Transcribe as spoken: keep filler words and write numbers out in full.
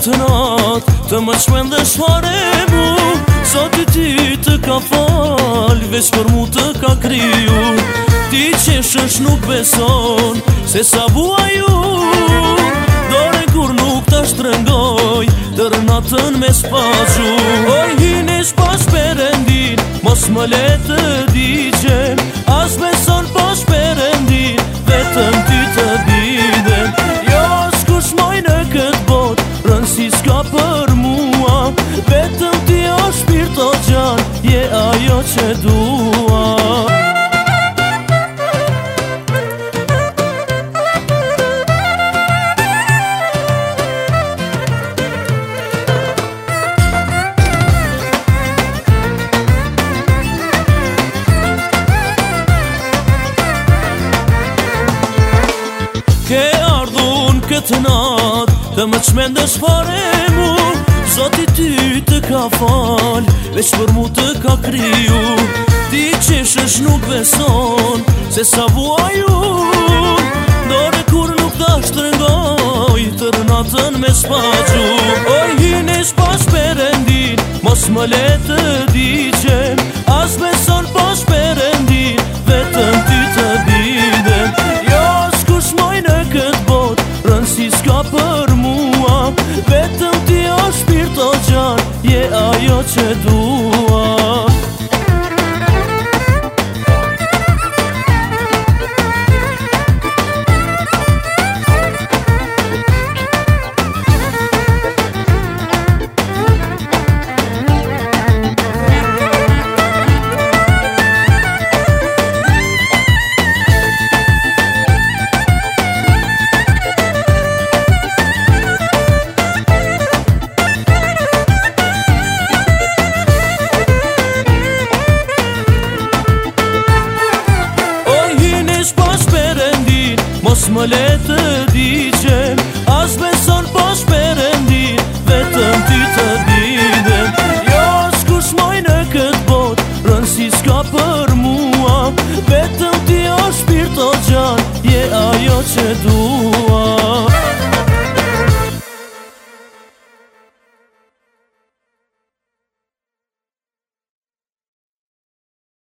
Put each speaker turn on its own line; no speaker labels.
këtë natë të më shmendesh fare mu, Zoti ti të ka fal, veç për mu të ka kriju. Ti qeshësh nuk beson, se sa bua ju, dore kur nuk të shtrëngoj, tërë natën me spaqu. Oj hinesh pas perendin, mos më le të digjem, as beson pas perendin, vetëm ti të bidem. Jo s'kush moj në këtë bot, rënsi s'ka për mua, vetëm ti o shpirt o gjan, je ajo që dua. Ke ardhun këtë natë të më qmendesh fare mu, Zoti ty të ka fal, veç për mu të ka kriju. Ti qeshësh nuk beson, se sa vua ju, dore kur nuk ta shtrëngoj, tërë natën me spaqu. Oj hinesh pas perendin, mos më le të digjem, as beson pas perendin, vetëm ty të bidem. Jo s'kush moj në këtë bot, rënsi s'ka për mua, vetëm ti o shpirt o gjan, je ajo që dua. Mos më le të digjem, as beson pas perendin, vetëm ty të bidem. Jo s'kush moj në këtë bot, rënsi s'ka për mua, vetëm ti o shpirt o gjan, je ajo që dua.